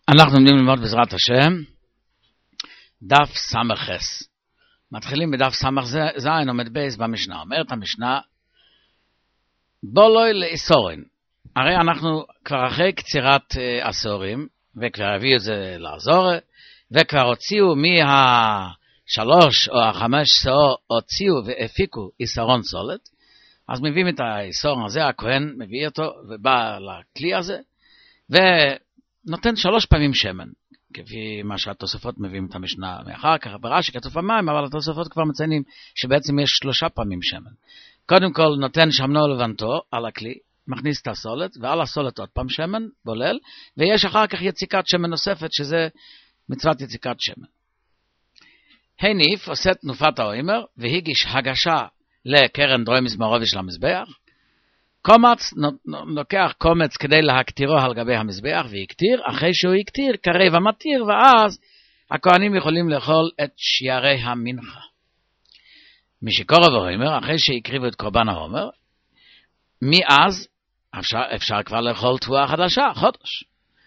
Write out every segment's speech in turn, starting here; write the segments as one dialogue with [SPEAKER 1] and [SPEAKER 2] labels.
[SPEAKER 1] אנחנו לומדים ללמוד בעזרת השם דף סמ"ס. מתחילים בדף סמ"ז עומד בייס במשנה. אומרת המשנה, בולוי לאיסורין. הרי אנחנו כבר אחרי קצירת עשורים, וכבר הביאו את זה לעזור, וכבר הוציאו מהשלוש או החמש סעור, הוציאו והפיקו איסרון סולת. אז מביאים את האיסורון הזה, הכהן מביא אותו ובא לכלי הזה, ונותן 3 פעמים שמן, כפי מה שהתוספות מביאים את המשנה מאחר כך, ברש"י כתוב המים, אבל התוספות כבר מציינים שבעצם יש 3 פעמים שמן. קודם כל נותן שמנו לבנתו על הכלי, מכניס את הסולת, ועל הסולת עוד פעם שמן, בולל, ויש אחר כך יציקת שמן נוספת, שזה מצוות יציקת שמן. הניף עושה תנופת האוימר, והגיש הגשה לקרן דרוי מזמורו של המזבח. קומץ לוקח קומץ כדי להקטירו על גבי המזבח, ויקטיר, אחרי שהוא יקטיר, קרב המתיר, ואז הכהנים יכולים לאכול את שיערי המנחה. משקורב האומר, אחרי שהקריבו את קורבן האומר, מאז אפשר כבר לאכול תבואה חדשה, חודש.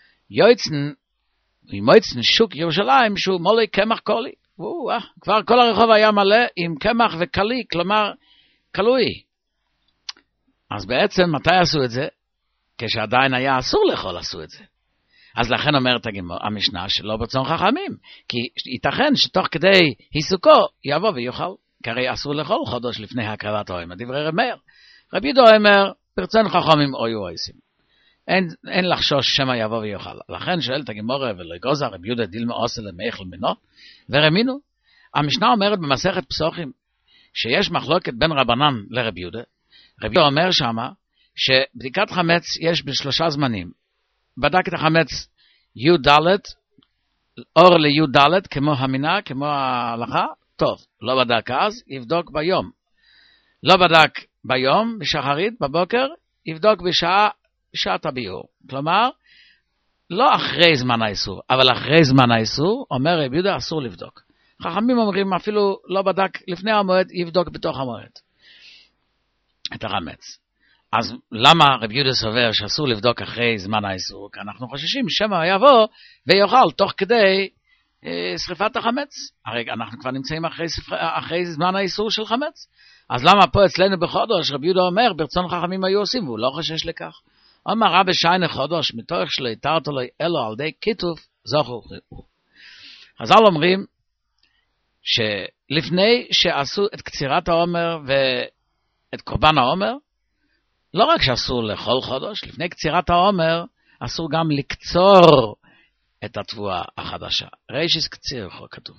[SPEAKER 1] מועצן שוק ירושלים שהוא מולי קמח קולי. כבר כל הרחוב היה מלא עם קמח וקלי, כלומר קלוי. אז בעצם מתי עשו את זה? כשעדיין היה אסור לאכול עשו את זה. אז לכן אומרת המשנה שלא ברצון חכמים, כי ייתכן שתוך כדי עיסוקו יבוא ויאכל, כי הרי אסור לאכול חודש לפני הקרבת האוימר, דברי רב מאיר. רבי יהודה אומר, ברצון חכמים אויו עושים. אין לחשוש שמא יבוא ויאכל. לכן שואלת הגמרא ולגוזה רבי יהודה דילמה עושה למאכל מינו, ורמינו. המשנה אומרת במסכת פסוחים, שיש מחלוקת בין רבנן לרבי יהודה. רבי יהודה אומר שמה, שבדיקת חמץ יש ב3 זמנים. בדק את החמץ י"ד, אור לי"ד, כמו המינה, כמו ההלכה, טוב. לא בדק אז, יבדוק ביום. לא בדק ביום, בשחרית, בבוקר, יבדוק בשעת הביאור. כלומר, לא אחרי זמן האיסור, אבל אחרי זמן האיסור, אומר רבי יהודה, אסור לבדוק. חכמים אומרים, אפילו לא בדק לפני המועד, יבדוק בתוך המועד. את החמץ. אז למה רבי יהודה סובר שאסור לבדוק אחרי זמן האיסור? כי אנחנו חוששים שמא יבוא ויאכל תוך כדי שריפת החמץ. הרי אנחנו כבר נמצאים אחרי זמן האיסור של חמץ. אז למה פה אצלנו בחודש רבי יהודה אומר ברצון חכמים היו עושים והוא לא חושש לכך? אומר רבי שיינה חודש מתוך שלא יתרת לו אלו על די כיתוב זוכו. חז"ל אומרים שלפני שעשו את קצירת העומר ואת קורבן העומר, לא רק שאסור לאכול חודש, לפני קצירת העומר אסור גם לקצור את התבואה החדשה. רישיס קציר כתוב.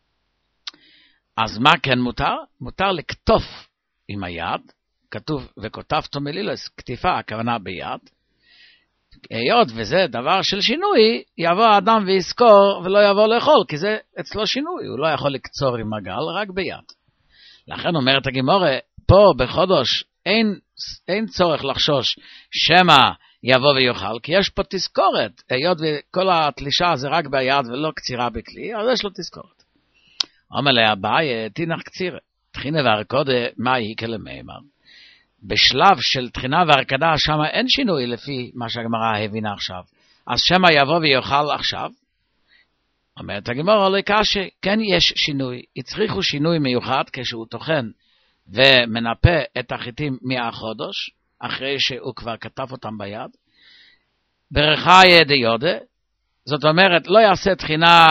[SPEAKER 1] אז מה כן מותר? מותר לקטוף עם היד, כתוב וכותבתו מלילוס, כתיפה, הכוונה ביד. היות וזה דבר של שינוי, יבוא האדם ויזכור ולא יבוא לאכול, כי זה אצלו שינוי, הוא לא יכול לקצור עם הגל, רק ביד. לכן אומרת הגמרא, פה בחודש אין צורך לחשוש שמא יבוא ויאכל, כי יש פה תזכורת, היות וכל התלישה זה רק ביד ולא קצירה בכלי, אז יש לו תזכורת. אומר לה, ביי, תינח קצירה. תחינה והרקודה, מה היא כלמאמר? בשלב של תחינה והרקדה, שם אין שינוי לפי מה שהגמרא הבינה עכשיו. אז שמא יבוא ויאכל עכשיו? אומרת הגמרא, לא קשה, כן יש שינוי. הצריכו שינוי מיוחד כשהוא טוחן ומנפה את החיטים מהחודש, אחרי שהוא כבר כתב אותם ביד. ברחאי דיודה, זאת אומרת, לא יעשה תחינה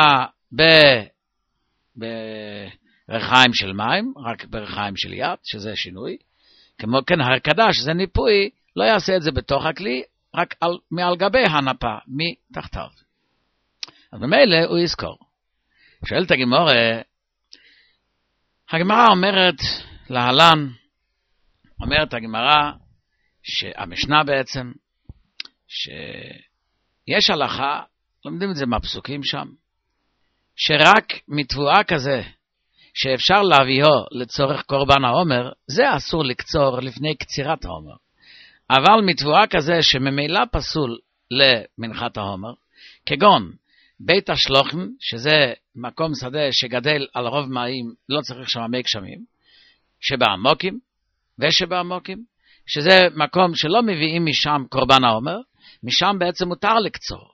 [SPEAKER 1] ברחיים של מים, רק ברחיים של יד, שזה שינוי. כמו כן הרקדה, שזה ניפוי, לא יעשה את זה בתוך הכלי, רק מעל גבי הנפה, מתחתיו. אז במילא הוא יזכור. שואלת הגמרא אומרת להלן, אומרת הגמרא, שהמשנה בעצם, שיש הלכה, לומדים את זה מהפסוקים שם, שרק מתבואה כזה, שאפשר להביאו לצורך קורבן העומר, זה אסור לקצור לפני קצירת העומר. אבל מתבואה כזה שממילא פסול למנחת העומר, כגון בית השלוחם, שזה מקום שדה שגדל על רוב מים, לא צריך שם מי גשמים, שבעמוקים ושבעמוקים, שזה מקום שלא מביאים משם קורבן העומר, משם בעצם מותר לקצור.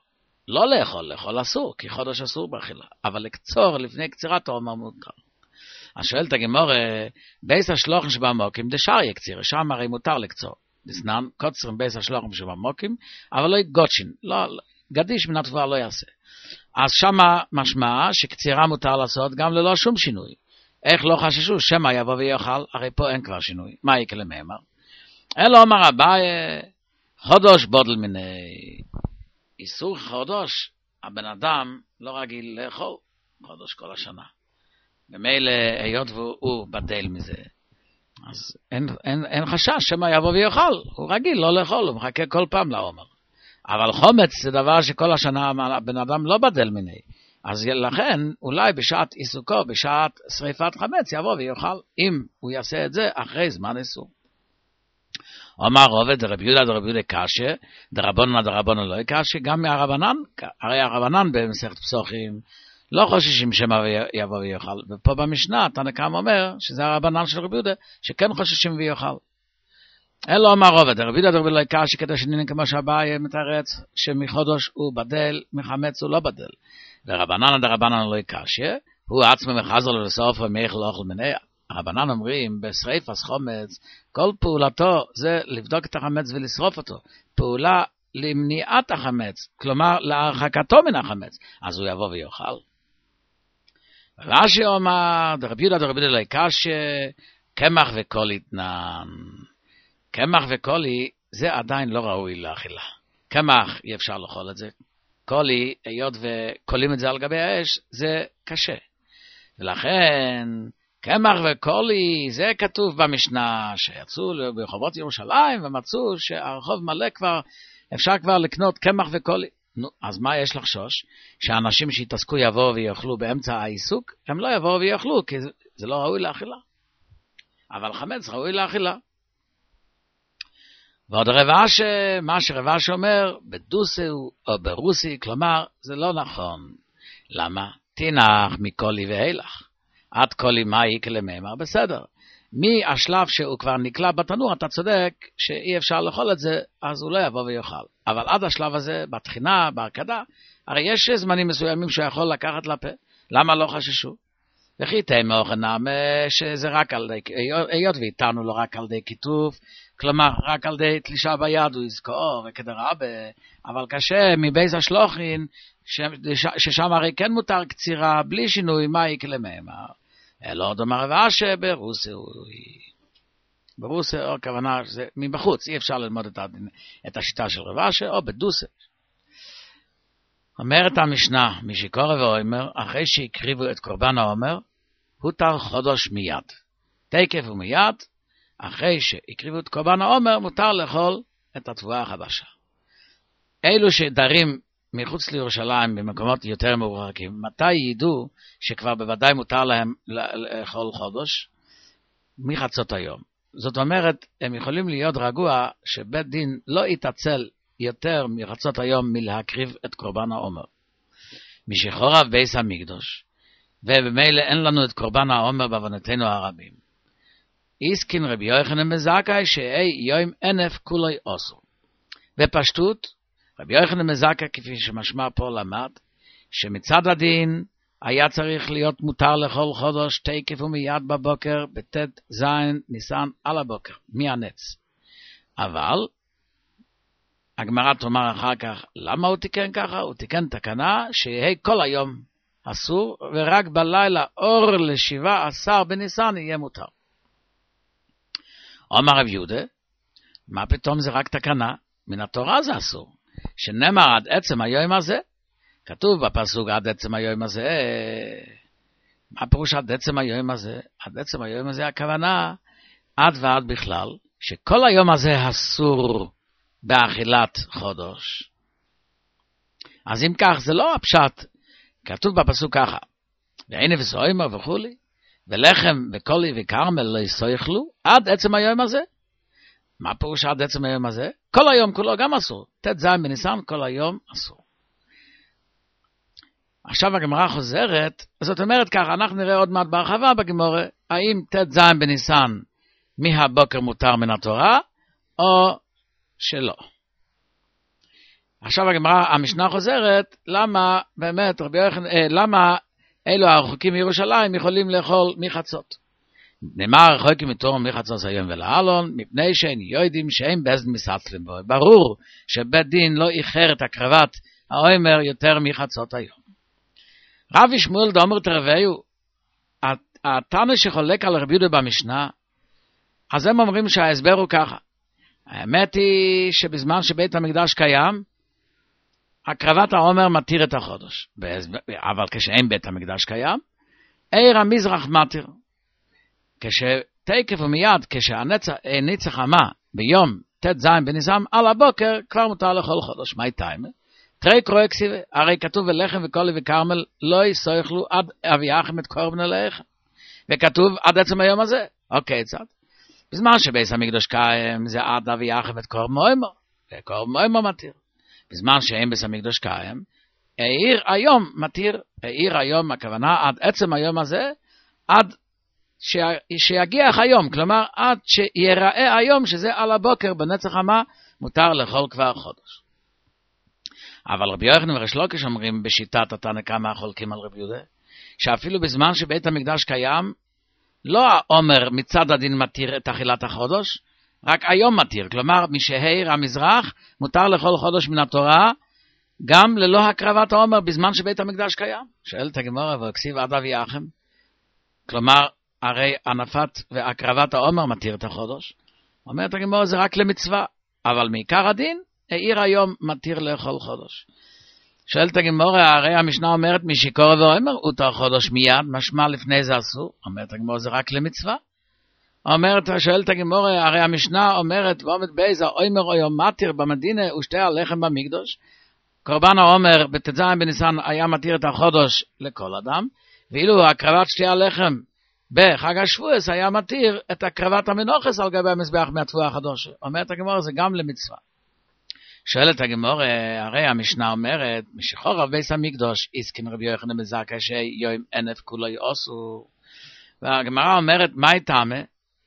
[SPEAKER 1] לא לאכול, לאכול אסור, כי חודש אסור באכילה. אבל לקצור לפני קצירת העומר מותר. אז שואלת הגמור, בייס השלוחים שבמוקים, דשר יקציר, שם הרי מותר לקצור. דסנן, קוצרים בייס השלוחים שבמוקים, אבל לא יגודשין, לא, גדיש מן התבואה לא יעשה. אז שמה משמע שקצירה מותר לעשות גם ללא שום שינוי. איך לא חששו? שמה יבוא ויאכל, הרי פה אין כבר שינוי. מה יקלה מאמר? אלא אומר אביי, חודש בודל מיני. איסור חודש, הבן אדם לא רגיל לאכול חודש כל השנה. במילא היות והוא בדל מזה. אז אין חשש שמה יבוא ויאכל. הוא רגיל לא לאכול, הוא מחכה כל פעם לעומר. אבל חומץ זה דבר שכל השנה הבן אדם לא בדל מיני. אז לכן אולי בשעת עיסוקו, בשעת שריפת חמץ יבוא ויאכל, אם הוא יעשה את זה אחרי זמן איסור. אומר עובד רבי יהודה קשה, דרבנן לא קשה, גם מהרבנן, הרי הרבנן במסכת פסוחים לא חוששים שמא יבוא ויאכל. ופה במשנה תנא קמא אומר שזה הרבנן של רבי יהודה שכן חוששים ויאכל. אלא אומר עובד רבי יהודה לא קשה, כדי שנינן כמו שאביי מתרץ שמחודש הוא בדל, מחמץ הוא לא בדל. ורבנן לא קשה, הוא עצמו מחזר לו לסוף ומאיך לא אוכל מניה. הרבנן אומרים, בשריפת חומץ, כל פעולתו זה לבדוק את החמץ ולשרוף אותו. פעולה למניעת החמץ, כלומר להרחקתו מן החמץ. אז הוא יבוא ויאכל. רש"י אומר, רבי יהודה לא קשה, קמח וקולי יתנן. קמח וקולי זה עדיין לא ראוי לאכילה. קמח אי אפשר לאכול את זה. קולי, היות וקולים את זה על גבי האש, זה קשה. ולכן, קמח וקולי, זה כתוב במשנה, שיצאו ברחובות ירושלים, ומצאו שהרחוב מלא כבר, אפשר כבר לקנות קמח וקולי. נו, אז מה יש לחשוש? שהאנשים שהתעסקו יבואו ויאכלו באמצע העיסוק, הם לא יבואו ויאכלו, כי זה לא ראוי לאכילה. אבל חמץ ראוי לאכילה. ועוד מה שרבש אומר, בדוסי או ברוסי, כלומר, זה לא נכון. למה? תינח מקולי ואילך. עד קולי מה יקלה מאמר, בסדר. מהשלב שהוא כבר נקלע בתנור, אתה צודק שאי אפשר לאכול את זה, אז הוא לא יבוא ויאכל. אבל עד השלב הזה, בתחינה, בהרקדה, הרי יש זמנים מסוימים שהוא יכול לקחת לפה. למה לא חששו? וכי תאמר חנם שזה רק על די, היות ואיתנו לא רק על די כיתוף, כלומר רק על די תלישה ביד הוא יזכור וכדרבה, אבל קשה מבייס השלוחין, ששם הרי כן מותר קצירה בלי שינוי, מה יקלה מאמר? אלא דאמר רב אשי ברוסי, ברוסי או הכוונה שזה מבחוץ, אי אפשר ללמוד את השיטה של רב אשי, או בדוסי. אומרת המשנה, משיקורא ואומר, אחרי שהקריבו את קורבן העומר, הותר חודש מיד. תקף ומיד, אחרי שהקריבו את קורבן העומר, מותר לאכול את התבואה החדשה. אלו שדרים מחוץ לירושלים במקומות יותר מרוחקים, מתי ידעו שכבר בוודאי מותר להם לאכול חודש? מחצות היום. זאת אומרת, הם יכולים להיות רגוע שבית דין לא יתעצל יותר מחצות היום מלהקריב את קורבן העומר. משחורב בייס המקדוש, ובמילא אין לנו את קורבן העומר בעוונותינו הרבים. איסקין רבי יוחנן בן זכאי שאי יום ענף כולוי אוסור. בפשטות, רבי יוחנן בן זכאי כפי שמשמע פה למד, שמצד הדין היה צריך להיות מותר לאכול חודש תקף ומיד בבוקר בט' ז' ניסן על הבוקר, מהנץ. אבל הגמרא תאמר אחר כך, למה הוא תיקן ככה? הוא תיקן תקנה שיהיה כל היום אסור, ורק בלילה אור ל17 בניסן יהיה מותר. אומר רב יהודה, מה פתאום זה רק תקנה? מן התורה זה אסור. שנאמר עד עצם היום הזה, כתוב בפסוק עד עצם היום הזה, מה פירוש עד עצם היום הזה? עד עצם היום הזה הכוונה, עד ועד בכלל, שכל היום הזה אסור באכילת חודש. אז אם כך זה לא הפשט, כתוב בפסוק ככה, ועינב וסוימר וכולי, ולחם וקולי וקרמל לא יסויכלו, עד עצם היום הזה. מה פירוש עד עצם היום הזה? כל היום כולו גם אסור. ט' ז' בניסן כל היום אסור. עכשיו הגמרא חוזרת, זאת אומרת ככה, אנחנו נראה עוד מעט בהרחבה בגמרא, האם ט' ז' בניסן מהבוקר מותר מן התורה, או שלא. עכשיו הגמרא, המשנה חוזרת, למה באמת רבי יוחנן, למה אלו הרחוקים מירושלים יכולים לאכול מחצות? נאמר רחוקים מתור מחצות היום ולעלון, מפני שהם יודעים שהם באזן מסתלם בו. ברור שבית דין לא איחר את הקרבת האומר יותר מחצות היום. רבי שמואל דאמר תרוויו, התנא שחולק על רבי יהודה במשנה, אז הם אומרים שההסבר הוא ככה. האמת היא שבזמן שבית המקדש קיים, הקרבת העומר מתיר את החודש. אבל כשאין בית המקדש קיים, עיר המזרח מתיר. כשתקף ומיד, כשהנצח המה ביום ט"ז בניסן, על הבוקר כבר מותר לכל חודש. מה איתה? תראי קרוא כסיבה, הרי כתוב ולחם וקולי וכרמל לא יסויכלו עד אביאכם את קורבן אליכם. וכתוב עד עצם היום הזה. אוקיי, צד. בזמן שבית המקדש קיים זה עד אביאכם את קורבן מוימר. וקורבן מוימר מתיר. בזמן שאין בית המקדש קיים, העיר היום מתיר. העיר היום, הכוונה עד עצם היום הזה, עד שיגיע היום, כלומר עד שיראה היום שזה על הבוקר בנצח המה, מותר לאכול כבר חודש. אבל רבי יוחנן וריש לוקיש אומרים בשיטת התנא קמא חולקים על רבי יהודה, שאפילו בזמן שבית המקדש קיים, לא העומר מצד הדין מתיר את אכילת החודש, רק היום מתיר, כלומר משהעיר המזרח מותר לאכול חודש מן התורה, גם ללא הקרבת העומר בזמן שבית המקדש קיים. שואלת הגמרא והכסיב עד אביאכם, כלומר הרי הנפת והקרבת העומר מתיר את החודש. אומרת הגמרא זה רק למצווה, אבל מעיקר הדין העיר היום מתיר לאכול חודש. שואלת הגמרא, הרי המשנה אומרת משיכור ועומר הותר חודש מיד, משמע לפני זה אסור. אומרת הגמרא זה רק למצווה. שואלת הגמרא, הרי המשנה אומרת ועומד בייזה עומר או יום מתיר במדינה ושתי הלחם במקדוש. קורבן העומר בט"ז בניסן היה מתיר את החודש לכל אדם, ואילו הקרבת שתי הלחם בחג השבועס היה מתיר את הקרבת המנוחס על גבי המזבח מהתבואה הקדושה. אומרת הגמרא זה גם למצווה. שואלת הגמרא, הרי המשנה אומרת משחורב בית המקדש הסכין רבי יוחנן בן זכאי שיום ענף כולו יעשו. והגמרא אומרת מה טעמה?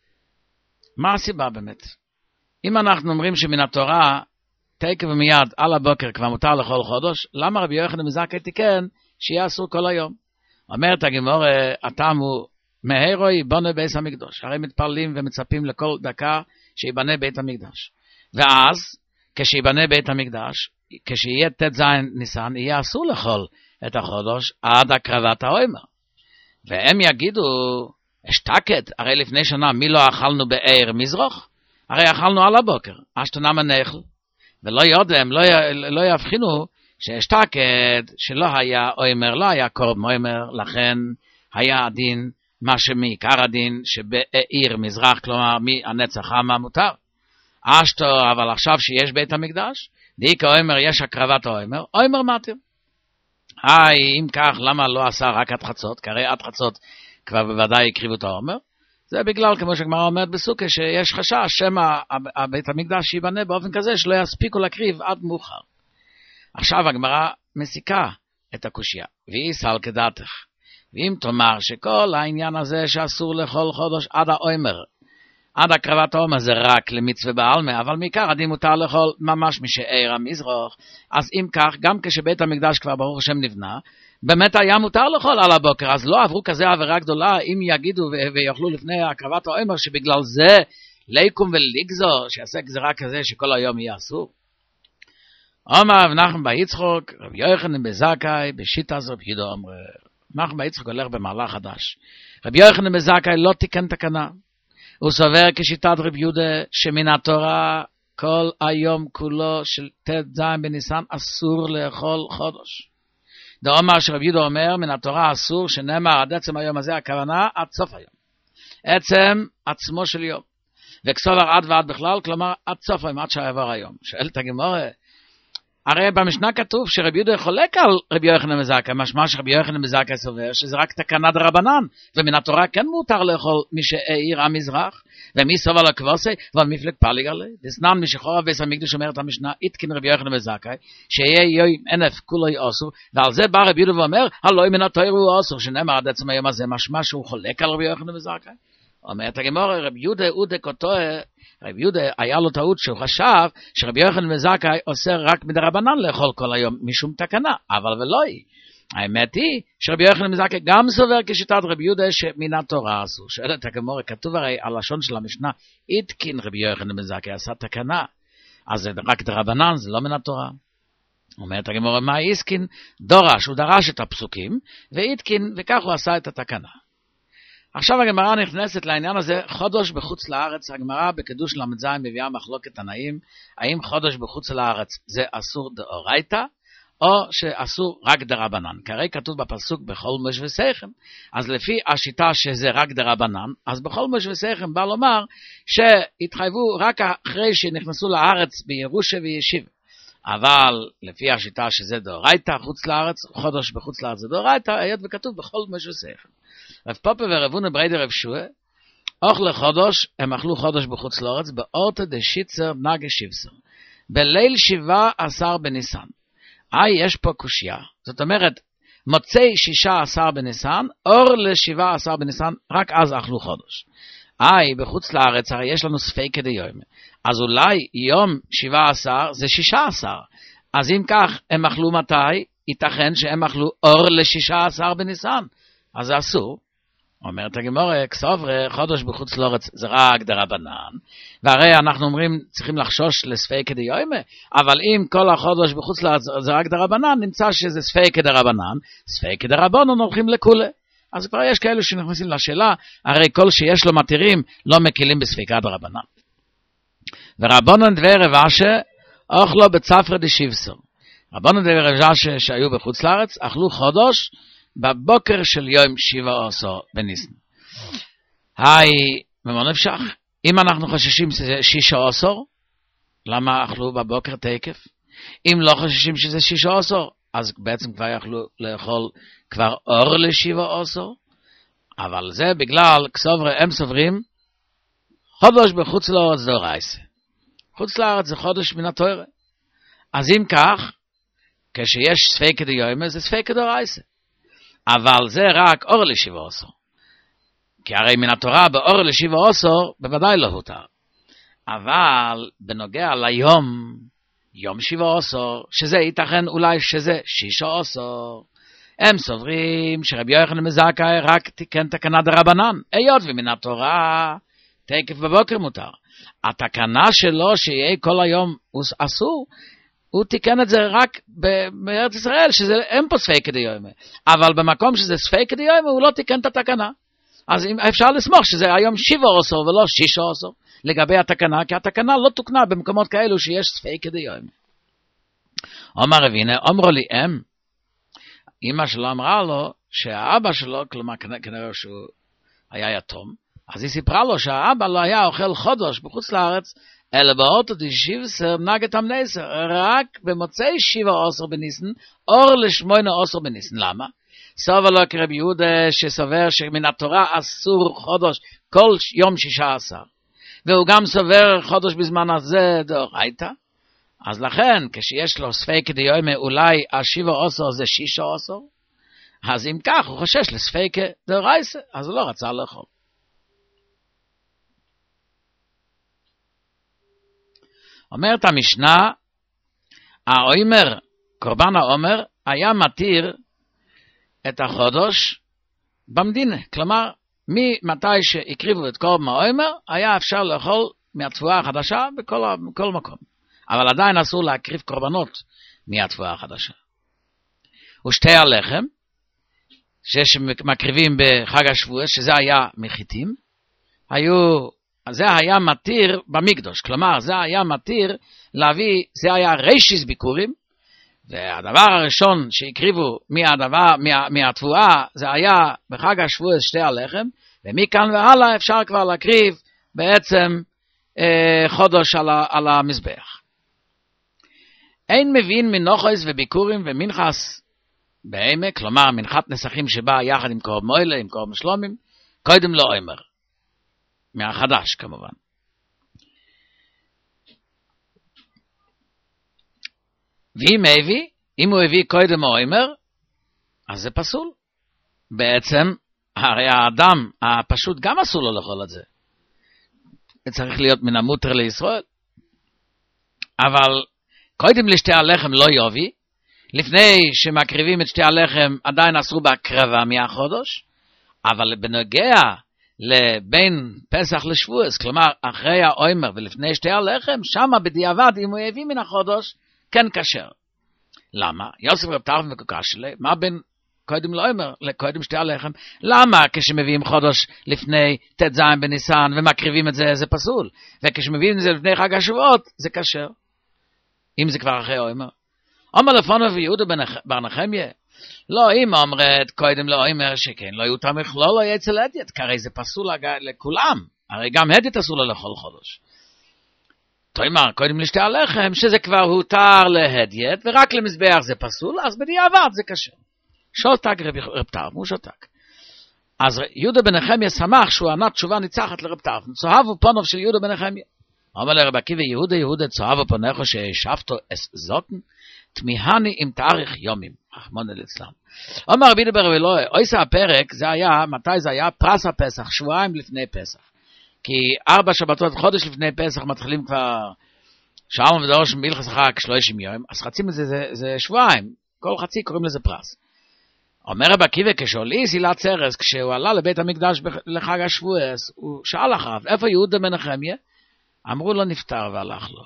[SPEAKER 1] מה הסיבה באמת? אם אנחנו אומרים שמן התורה תקף ומיד על הבוקר כבר מותר לכל חודש, למה רבי יוחנן בן זכאי תיקן שיהיה אסור כל היום? אומרת הגמרא, הטעם הוא מהרוי בונה בית המקדש, הרי מתפללים ומצפים לכל דקה שיבנה בית המקדש, ואז כשיבנה בית המקדש, כשיהיה ט"ז ניסן, יהיה אסור לאכול את החודש עד הקרבת העומר. והם יגידו, אשתקת, הרי לפני שנה מי לא אכלנו בעיר מזרח? הרי אכלנו על הבוקר, אשתנה מנאכל. ולא יודעים, לא יבחינו שאשתקת שלא היה עומר, לא היה קורבן עומר, לכן היה הדין, מה שמעיקר הדין שבעיר מזרח, כלומר מהנצח המה מותר. אשתו, אבל עכשיו שיש בית המקדש, דאיקה עומר יש הקרבת העומר, עומר מתיר. אם כך, למה לא עשה רק עד חצות? כי הרי עד חצות כבר בוודאי הקריבו את העומר. זה בגלל, כמו שגמרא אומרת בסוכה, שיש חשש שמא הבית המקדש ייבנה באופן כזה שלא יספיקו להקריב עד מאוחר. עכשיו הגמרא מסיקה את הקושיה, והיא סל כדעתך. ואם תאמר שכל העניין הזה שאסור לכל חודש עד העומר, עד הקרבת העומר זה רק למצווה בעלמא, אבל מעיקר הדין מותר לאכול ממש משעיר המזרח, אז אם כך, גם כשבית המקדש כבר ברוך השם נבנה, באמת היה מותר לאכול על הבוקר, אז לא עברו כזה עבירה גדולה, אם יגידו ויאכלו לפני הקרבת העומר, שבגלל זה ליקום ולגזור, שיעשה גזירה כזה שכל היום יהיה אסור. אומר רב נחמן בר יצחק, רבי יוחנן בן זכאי, בשיטה זו רבי יהודה אומר, נחמן בר יצחק הולך במהלך חדש. רבי יוחנן בן זכאי לא תיקן תקנה. הוא סובר כשיטת רבי יהודה שמן התורה כל היום כולו של ט"ז בניסן אסור לאכול חודש. דאמר שרבי יהודה אומר מן התורה אסור שנאמר עד עצם היום הזה, הכוונה עד סוף היום. עצם עצמו של יום. וכסובר עד ועד בכלל, כלומר עד סוף היום, עד שיעבור היום. שואלת הגמרא, הרי במשנה כתוב שרבי יהודה חולק על רבי יוחנן בן זכאי, משמע שרבי יוחנן בן זכאי סובר שזה רק תקנה דרבנן, ומן התורה כן מותר לאכול מי שעיר המזרח, ומי סובר לכבוסי, אבל מפלג פליג עלי. דסנן משחורב בית המקדש אומרת המשנה, התקין רבי יוחנן בן זכאי, שיהיה יום ענף כולו אסור, ועל זה בא רבי יהודה ואומר, הלא מן התורה הוא אסור, שנאמר עד עצם היום הזה, משמע שהוא חולק על רבי יוחנן בן זכאי. אומרת הגמרא, רבי יהודה אודק אותו, רבי יהודה היה לו טעות שהוא חשב שרבי יוחנן בן זכאי אוסר רק מדרבנן לאכול כל היום משום תקנה, אבל ולא היא. האמת היא שרבי יוחנן בן זכאי גם סובר כשיטת רבי יהודה שמן התורה אסור. שואלת הגמרא, כתוב הרי הלשון של המשנה, התקין רבי יוחנן בן זכאי עשה תקנה, אז זה רק דרבנן, זה לא מן התורה. אומרת הגמרא, מה איסקין? דורש, הוא דרש את הפסוקים, והתקין, וכך הוא עשה את התקנה. עכשיו הגמרא נכנסת לעניין הזה, חודש בחוץ לארץ. הגמרא בקדוש למ"ז מביאה מחלוקת תנאים, האם חודש בחוץ לארץ זה אסור דאורייתא, או שאסור רק דרבנן. כי הרי כתוב בפסוק בכל מוש ושכם, אז לפי השיטה שזה רק דרבנן, אז בכל מוש ושכם בא לומר שהתחייבו רק אחרי שנכנסו לארץ בירושה וישיבה. אבל לפי השיטה שזה דאורייתא חוץ לארץ, חודש בחוץ לארץ זה דאורייתא, היות וכתוב בכל מוש ושכם. רב פאפא ורב הונא בריידא רב שועה, אוכלי חודש, הם אכלו חודש בחוץ לארץ, באורתא דשיצר נגה שיבסר, בליל 17 בניסן. יש פה קושיה, זאת אומרת, מוצאי 16 בניסן, אור ל-17 בניסן, רק אז אכלו חודש. בחוץ לארץ, הרי יש לנו ספיקא דיומא, אז אולי יום 17 זה 16, אז אם כך, הם אכלו מתי? ייתכן שהם אכלו אור ל-16 בניסן, אז זה אסור. אומרת הגמרא, כסוברי, חודש בחוץ לארץ זה רק דרבנן, והרי אנחנו אומרים, צריכים לחשוש לספיקא דיומא, אבל אם כל החודש בחוץ לארץ זה רק דרבנן, נמצא שזה ספיקא דרבנן, ספיקא דרבנן הולכים לכולה. אז כבר יש כאלו שנכנסים לשאלה, הרי כל שיש לו מתירים, לא מקילים בספיקא דרבנן. ורבונן דבי רב אשי, אוכלו בצפרא דשיבסר. רבונן דבי רב אשי שהיו בחוץ לארץ, אכלו חודש, בבוקר של יום 17 בניסן. ממה נפשך? אם אנחנו חוששים שזה 16, למה אכלו בבוקר תקף? אם לא חוששים שזה 16, אז בעצם כבר יכלו לאכול כבר אור ל-17, אבל זה בגלל כסוברי הם סוברים, חודש בחוץ לארץ דאורייתא. חוץ לארץ זה חודש מן התורה. אז אם כך, כשיש ספיקא דיומא זה ספיקא דאורייתא. אבל זה רק אור ל-17. כי הרי מן התורה באור ל-17 בוודאי לא הותר. אבל בנוגע ליום, יום 17, שזה ייתכן אולי שזה 16, הם סוברים שרבי יוחנן בן זכאי רק תיקן תקנה דרבנן, היות ומן התורה תקף בבוקר מותר. התקנה שלו שיהיה כל היום אסור, הוא תיקן את זה רק בארץ ישראל, שזה אין פה ספיקא דיומא. אבל במקום שזה ספיקא דיומא, הוא לא תיקן את התקנה. אז אפשר לסמוך שזה היום 17 ולא 16 לגבי התקנה, כי התקנה לא תוקנה במקומות כאלו שיש ספיקא דיומא. אומר רבינה, אמרו לי אמא שלו אמרה לו שהאבא שלו, כלומר כנראה שהוא היה יתום, אז היא סיפרה לו שהאבא לא היה אוכל חודש בחוץ לארץ, אלא באורתא דשיבסר נגת המנסר, רק במוצאי 17 בניסן, אור ל-18 בניסן. למה? סובר לו כרבי יהודה שסובר שמן התורה אסור חודש כל יום 16, והוא גם סובר חודש בזמן הזה דאורייתא. אז לכן, כשיש לו ספיקא דיומא, אולי ה-17 זה 16, אז אם כך, הוא חושש לספיקא דאורייתא, אז הוא לא רצה לאכול. אומרת המשנה, העומר, קורבן העומר, היה מתיר את החודש במדינה. כלומר, ממתי שהקריבו את קורבן העומר, היה אפשר לאכול מהתבואה החדשה בכל מקום. אבל עדיין אסור להקריב קורבנות מהתבואה החדשה. ושתי הלחם, שמקריבים בחג השבועות, שזה היה מחיטים, זה היה מתיר במקדוש, כלומר זה היה מתיר להביא, זה היה רישיס ביקורים, והדבר הראשון שהקריבו מהתבואה זה היה בחג השבועות שתי הלחם, ומכאן והלאה אפשר כבר להקריב בעצם חודש על המזבח. אין מבין מנוחס וביקורים ומנחס בהמה, כלומר מנחת נסכים שבא יחד עם קורבן מוילה, עם קורבן שלומים, קודם לא אומר. מהחדש כמובן. אם הוא הביא קודם האומר, אז זה פסול. בעצם הרי האדם הפשוט גם אסור לו לאכול את זה. זה צריך להיות מן המותר לישראל. אבל קודם לשתי הלחם לא יובי, לפני שמקריבים את שתי הלחם עדיין אסרו בהקרבה מהחודש, אבל בנוגע לבין פסח לשבועס, כלומר אחרי האוימר ולפני שתי הלחם, שמה בדיעבד אם הוא הביא מן החודש, כן כשר. למה? יוסף רב טרפון וקוקשלי, מה בין קודם לאוימר לקודם שתי הלחם? למה כשמביאים חודש לפני ת' זין בניסן ומקריבים את זה, זה פסול, וכשמביאים את זה לפני חג השבועות, זה כשר. אם זה כבר אחרי האוימר. אומר לפונו ויהודה בר נחמיה, לא, אם אומרת קודם לאוימר שכן, לא יותר מכלול לא יהיה אצל הדיית, כי הרי זה פסול לכולם, הרי גם הדיית אסור לו לכל חודש. תאמר, קודם לשתי הלחם, שזה כבר הותר להדיית, ורק למזבח זה פסול, אז בדיעבד זה קשה. שותק רב טרפון, הוא שותק. אז יהודה בן נחמיה שמח שהוא ענה תשובה ניצחת לרב טרפון, צוהבו פונוב של יהודה בן נחמיה. אומר לרב עקיבא יהודה צוהבו פונךו שהשבתו זאתן, תמיהני עם תאריך יומים, רחמנא ליצלן. אומר רבי דבר ולא, אויסה הפרק, זה היה, מתי זה היה? פרס הפסח, שבועיים לפני פסח. כי 4 שבתות חודש לפני פסח מתחילים כבר שעון ודרוש מלכס חג 30 יום, אז חצי מזה זה שבועיים, כל חצי קוראים לזה פרס. אומר רבי עקיבא כשעולי סילת צרס, כשהוא עלה לבית המקדש לחג השבועס, הוא שאל אחריו, איפה יהודה בן נחמיה? אמרו לו נפטר והלך לו.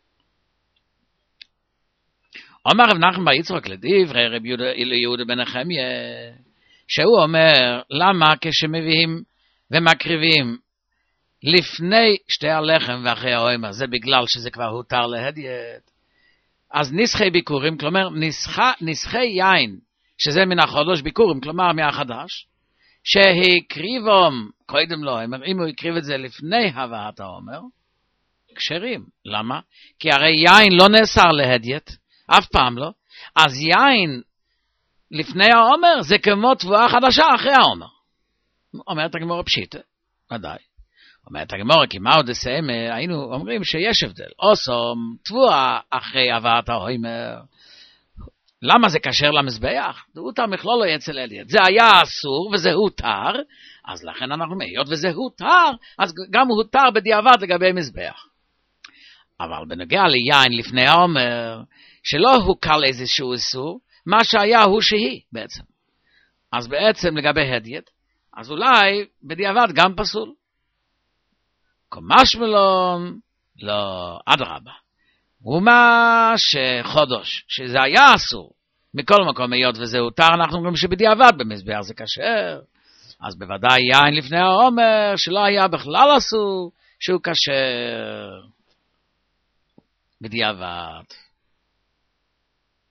[SPEAKER 1] אומר רב נחמן בר יצחק לדברי רב יהודה בן נחמיה, שהוא אומר, למה כשמביאים ומקריבים לפני שתי הלחם ואחרי האוימר, זה בגלל שזה כבר הותר להדיית. אז נסחי ביקורים, כלומר נסחי יין, שזה מן החודש ביקורים, כלומר מהחדש, שהקריבום קודם לאוימר, אם הוא הקריב את זה לפני הבאת האומר, כשרים. למה? כי הרי יין לא נאסר להדיית, אף פעם לא. אז יין לפני האומר זה כמו תבואה חדשה אחרי האומר. אומרת הגמרא פשיטא, ודאי. אומרת הגמרא, כי מה עוד עושים? היינו אומרים שיש הבדל. אוסום, תבואה אחרי הבאת האומר. למה זה כשר למזבח? זה הותר מכלול לא יצל אליית. זה היה אסור וזה הותר, אז לכן אנחנו מהיות וזה הותר, אז גם הותר בדיעבד לגבי מזבח. אבל בנוגע ליין לפני האומר, שלא הוקל איזשהו איסור, מה שהיה הוא שהיא בעצם. אז בעצם לגבי הדיית, אז אולי בדיעבד גם פסול. כמשמלון, לא, אדרבה. ומה שחודש, שזה היה אסור, מכל מקום היות וזה הותר, אנחנו אומרים שבדיעבד במזבח זה כשר. אז בוודאי יין לפני האומר, שלא היה בכלל אסור, שהוא כשר בדיעבד.